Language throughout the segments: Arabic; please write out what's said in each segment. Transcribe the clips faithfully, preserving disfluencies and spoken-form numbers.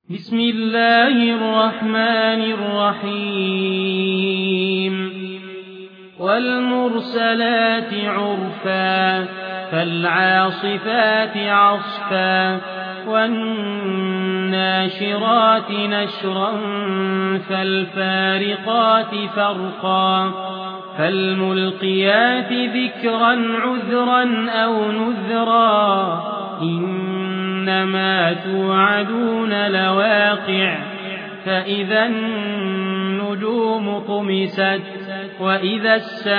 بسم الله الرحمن الرحيم والمرسلات عرفا فالعاصفات عصفا والناشرات نشرا فالفارقات فرقا فالملقيات ذكرا عذرا أو نذرا إنما توعدون لواقع فإذا النجوم طمست وإذا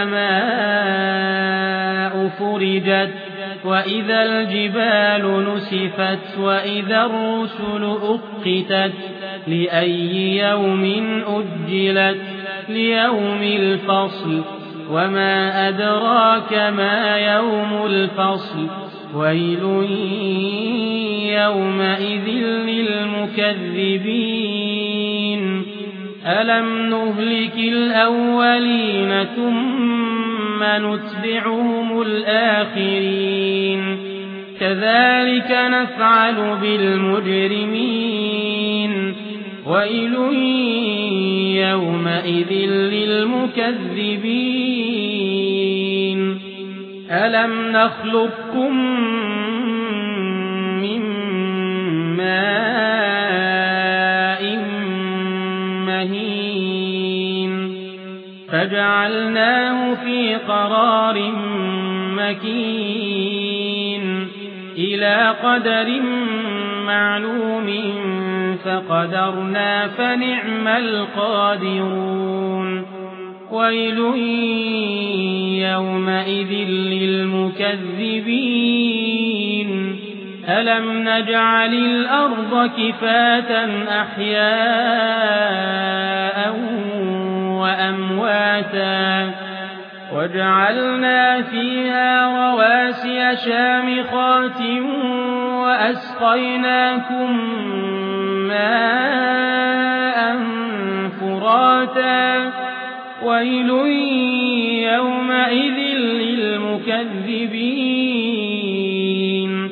السماء فرجت وإذا الجبال نسفت وإذا الرسل أقتت لأي يوم أجلت ليوم الفصل وما أدراك ما يوم الفصل ويل يومئذ للمكذبين ألم نهلك الأولين ثم نتبعهم الآخرين كذلك نفعل بالمجرمين ويل يومئذ للمكذبين ألم نخلقكم من ماء مهين فجعلناه في قرار مكين إلى قدر معلوم فقدرنا فنعم القادرون ويل يومئذ للمكذبين ألم نجعل الأرض كفاة أحياء وأمواتا وجعلنا فيها رواسي شامخات وأسقيناكم ماء فراتا ويل يومئذ للمكذبين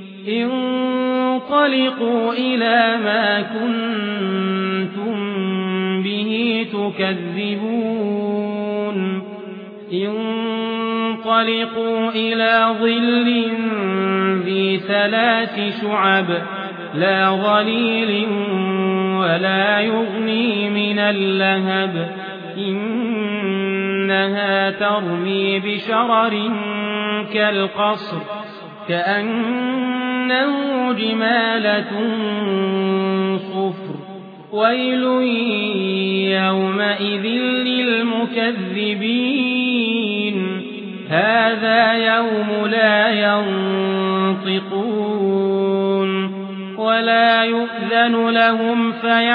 انطلقوا إلى ما كنتم به تكذبون انطلقوا إلى ظل ذي ثلاث شعب لا ظليل ولا يغني من اللهب إنها ترمي بشرر كالقصر كأنه جمالة صفر ويل يومئذ للمكذبين هذا يوم لا ينطقون ولا يؤذن لهم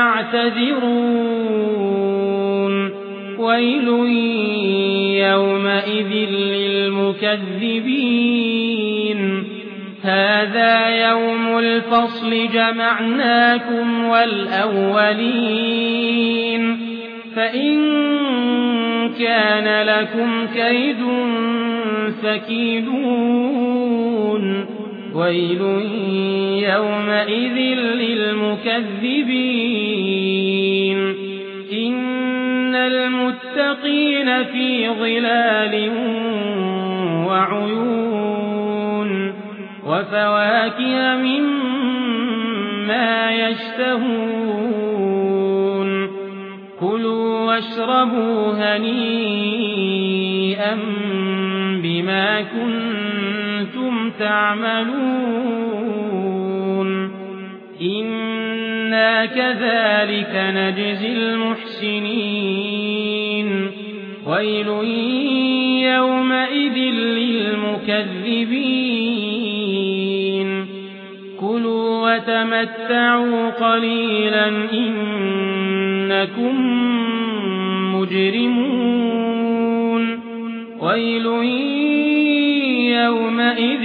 فيعتذرون ويل يومئذ للمكذبين هذا يوم الفصل جمعناكم والأولين فإن كان لكم كيد فكيدون ويل يومئذ للمكذبين إن المتقين في ظلال وعيون وفواكه مما يشتهون كلوا واشربوا هنيئا بما كنتم تعملون إنا كذلك نجزي المحسنين ويل يومئذ للمكذبين كلوا وتمتعوا قليلا إنكم مجرمون ويل يومئذ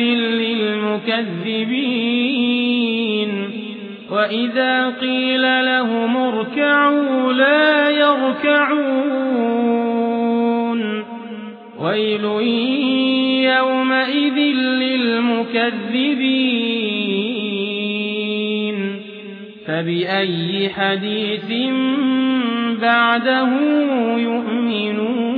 للمكذبين وإذا قيل لهم اركعوا لا يركعون ويل يومئذ للمكذبين فبأي حديث بعده يؤمنون